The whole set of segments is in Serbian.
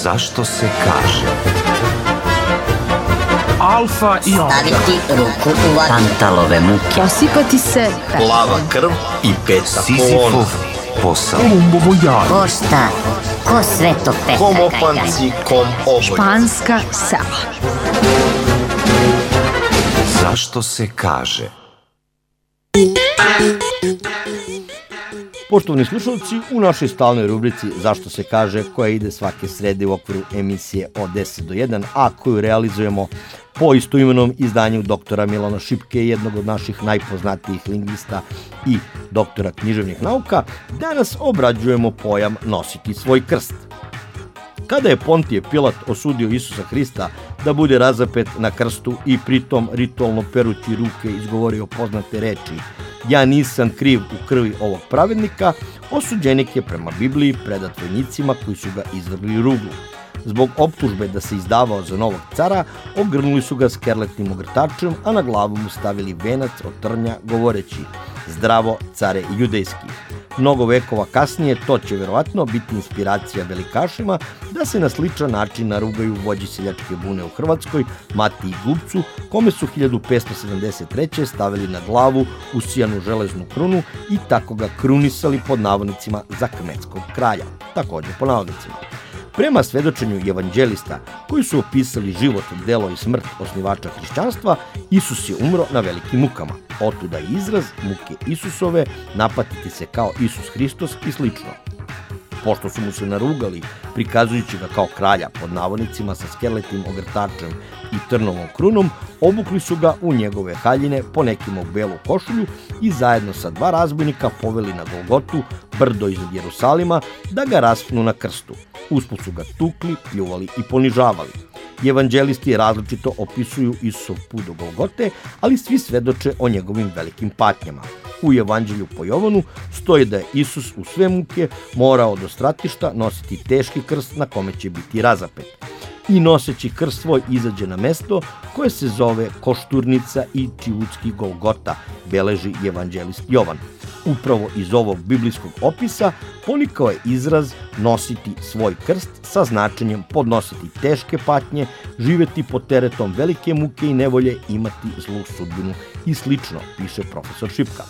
Zašto se kaže? Alfa i omega. Staviti ruku u vatru. Pantalove muke. Osipati se Plava krv i peta Sizifov kolona. posao. Kolumbovo jaje. Ko šta? Ko sve to peta Kom kajganje? opanci, kom obolje. španska sela. Zašto se kaže? Poštovani slušalci, u našoj stalnoj rubrici Zašto se kaže, koja ide svake srede u okviru emisije od 10 do 1, a koju realizujemo po istoimenom izdanju doktora Milana Šipke, jednog od naših najpoznatijih lingvista i doktora književnih nauka, danas obrađujemo pojam nositi svoj krst. Kada je Pontije Pilat osudio Isusa Hrista da bude razapet na krstu i pritom ritualno perući ruke izgovorio poznate reči "Ja nisam kriv u krvi ovog pravednika", osuđenik je prema Bibliji predat vojnicima koji su ga izvrgli ruglu. Zbog optužbe da se izdavao za novog cara, ogrnuli su ga skerletnim ogrtačem, a na glavu mu stavili venac od trnja govoreći "Zdravo, care judejski". Mnogo vekova kasnije to će verovatno biti inspiracija velikašima da se na sličan način narugaju vođi seljačke bune u Hrvatskoj, Matiji Gubcu, kome su 1573. stavili na glavu usijanu železnu krunu i tako ga krunisali pod navodnicima za kmetskog kralja, također po navodnicima. Prema svedočenju evanđelista koji su opisali život, delo i smrt osnivača hrišćanstva, Isus je umro na velikim mukama. Otuda i izraz muke Isusove, napatiti se kao Isus Hristos i slično. Pošto su mu se narugali, prikazujući ga kao kralja pod navodnicima sa skerletnim ogrtačem i trnovom krunom, obukli su ga u njegove haljine, po nekim u belu košulju i zajedno sa dva razbojnika poveli na Golgotu, brdo iznad Jerusalima, da ga raspnu na krstu. Usput su ga tukli, pljuvali i ponižavali. Evanđelisti različito opisuju Isusov put do Golgote, ali svi svedoče o njegovim velikim patnjama. U Evanđelju po Jovanu stoji da je Isus u sve muke morao do stratišta nositi teški krst na kome će biti razapet. I noseći krst svoj izađe na mesto koje se zove Košturnica i čivudski Golgota, beleži evanđelist Jovan. Upravo iz ovog biblijskog opisa ponikao je izraz nositi svoj krst sa značenjem podnositi teške patnje, živeti pod teretom velike muke i nevolje, imati zlu sudbinu i slično, piše profesor Šipka.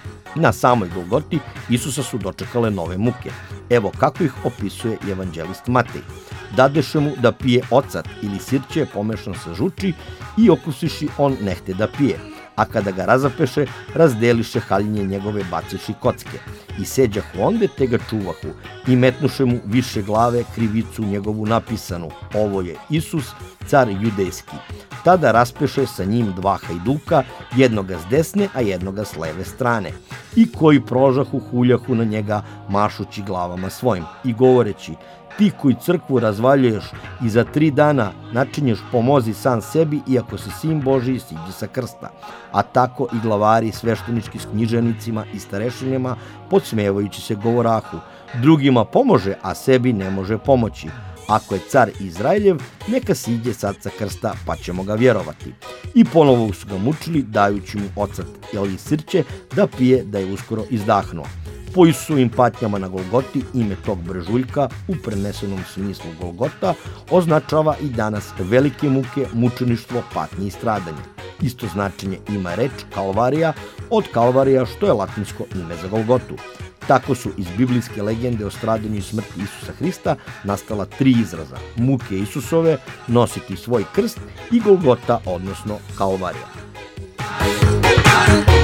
Na samoj Golgoti Isusa su dočekale nove muke. Evo kako ih opisuje evanđelist Matej. Dadeše mu da pije ocat ili sirće pomešan sa žuči i okusiši on nehte da pije. A kada ga razapeše, razdeliše haljinje njegove baciši kocke. I seđahu onde te ga čuvahu i metnuše mu više glave krivicu njegovu napisanu: "Ovo je Isus, car judejski". Tada raspeše sa njim dva hajduka, jednoga s desne, a jednoga s leve strane. I koji prožahu huljahu na njega, mašući glavama svojim i govoreći: "Ti koji crkvu razvaljuješ i za 3 dana načinješ, pomozi sam sebi, iako si sin Božiji, siđi sa krsta." A tako i glavari sveštenički s književnicima i starešinama, podsmevajući se govorahu: "Drugima pomože, a sebi ne može pomoći. Ako je car Izraeljev, neka siđe sad sa krsta, pa ćemo ga vjerovati." I ponovo su ga mučili, dajući mu ocat ili sirće da pije, da je uskoro izdahnuo. Po Isusovim patnjama na Golgoti ime tog brežuljka, u prenesenom smislu Golgota, označava i danas velike muke, mučeništvo, patnje i stradanje. Isto značenje ima reč Kalvarija, od Kalvarija, što je latinsko ime za Golgotu. Tako su iz biblijske legende o stradanju i smrti Isusa Hrista nastala 3 izraza: muke Isusove, nositi svoj krst i Golgota, odnosno Kalvarija.